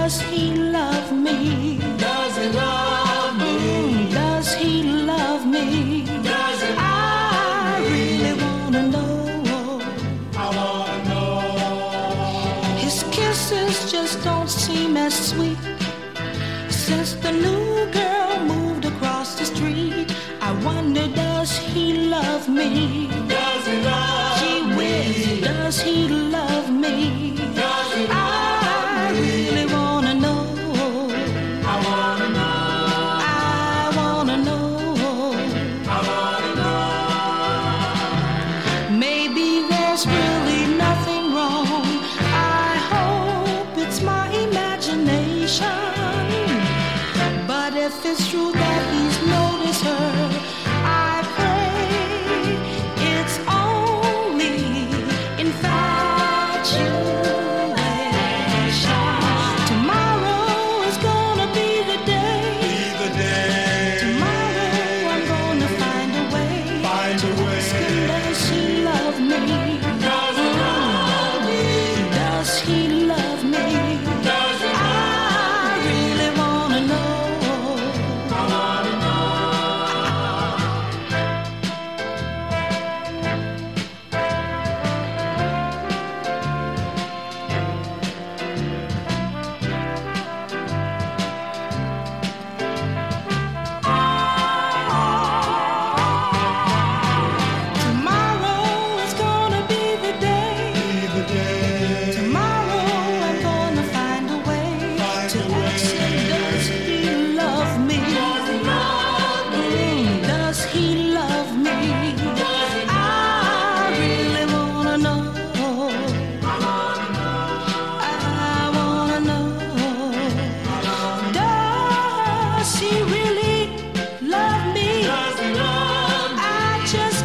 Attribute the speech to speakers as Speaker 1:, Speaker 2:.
Speaker 1: does he love me?
Speaker 2: Does he love me?
Speaker 1: Does he love me?
Speaker 2: Does he
Speaker 1: I really wanna know.
Speaker 2: I wanna know.
Speaker 1: His kisses just don't seem as sweet since the new girl moved across the street. I wonder, does he love me?
Speaker 2: Does he love
Speaker 1: Gee
Speaker 2: me?
Speaker 1: whiz, does he love me?
Speaker 2: Does he love
Speaker 1: I
Speaker 2: me?
Speaker 1: really wanna know.
Speaker 2: I wanna know.
Speaker 1: I wanna know.
Speaker 2: I wanna know.
Speaker 1: Maybe there's really nothing wrong. I hope it's my imagination. But if it's true that he's noticed her, I pray it's only infatuation. Tomorrow is gonna be the day.
Speaker 2: Be the day.
Speaker 1: Tomorrow I'm gonna find a way.
Speaker 2: Find a way.
Speaker 1: Does he love me?
Speaker 2: Does he love me?
Speaker 1: Does he love me?
Speaker 2: Does he
Speaker 1: I really wanna know.
Speaker 2: I wanna know.
Speaker 1: Tomorrow is gonna be the day.
Speaker 2: Be the day.
Speaker 1: Tomorrow I'm gonna find a way
Speaker 2: Find
Speaker 1: to
Speaker 2: a way.
Speaker 1: ask him, does he love me?
Speaker 2: Does he love me?
Speaker 1: Does he love me?
Speaker 2: Does he
Speaker 1: I really wanna know.
Speaker 2: I wanna know.
Speaker 1: I wanna know. Does he really love me?
Speaker 2: Does he love me?
Speaker 1: I just